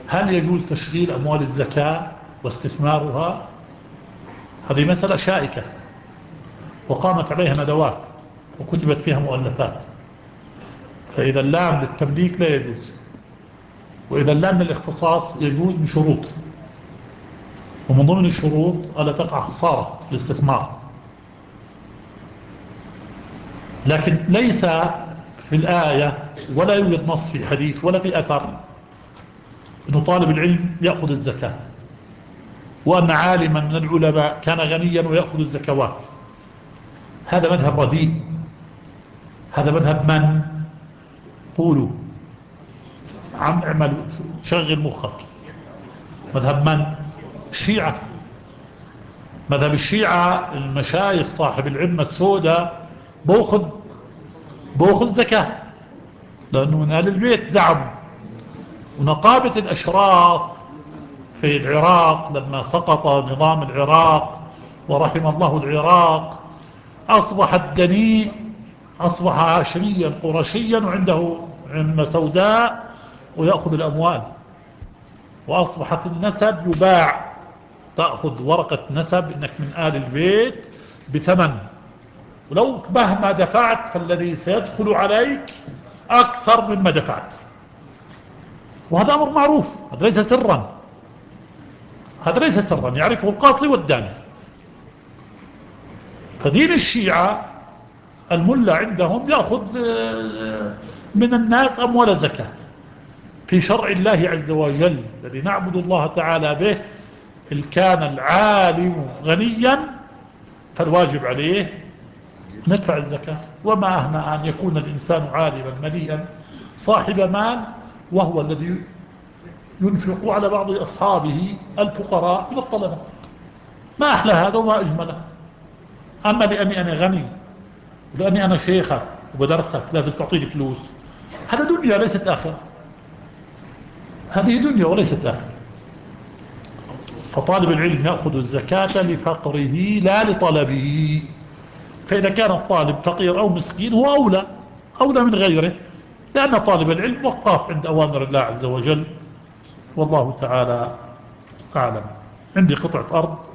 هل يجوز تشغيل أموال الزكاة واستثمارها؟ هذه مسألة شائكة وقامت عليها ندوات وكتبت فيها مؤلفات. فإذا اللام للتمليك لا يجوز، وإذا اللام للاختصاص يجوز بشروط، ومن ضمن الشروط ألا تقع خسارة الاستثمار. لكن ليس في الآية ولا يوجد نص في حديث ولا في أثر أن طالب العلم يأخذ الزكاة، وأن عالما من العلماء كان غنيا ويأخذ الزكوات. هذا مذهب رديء. هذا مذهب من؟ قولوا عم اعمل شغل مخك. مذهب من؟ الشيعة. مذهب الشيعة المشايخ صاحب العمة السوداء بأخذ زكاة، لأنه من أهل البيت زعم. ونقابة الأشراف في العراق لما سقط نظام العراق ورحم الله العراق أصبح الدنيء أصبح هاشميا قرشيا وعنده عمة سوداء ويأخذ الأموال، وأصبحت النسب يباع. تأخذ ورقة نسب إنك من آل البيت بثمن، ولو مهما دفعت فالذي سيدخل عليك أكثر مما دفعت. وهذا أمر معروف، هذا ليس سرا، هذا ليس سرا يعرفه القاضي والداني. فدين الشيعة الملا عندهم يأخذ من الناس أموال زكاة في شرع الله عز وجل الذي نعبد الله تعالى به. إن كان العالم غنيا فالواجب عليه ندفع الزكاة. وما أهنى أن يكون الإنسان عالما مليئا صاحب مال وهو الذي ينفق على بعض أصحابه الفقراء من الطلبة. ما أحلى هذا وما أجمله. أما لأني أنا غني ولأني أنا شيخك وبدرسك لازم تعطيني فلوس، هذا دنيا ليست آخرة. هذه دنيا وليست آخرة. فطالب العلم يأخذ الزكاة لفقره لا لطلبه. فإذا كان الطالب فقير أو مسكين هو أولى من غيره، لأن طالب العلم وقاف عند أوامر الله عز وجل. والله تعالى أعلم. عندي قطعة أرض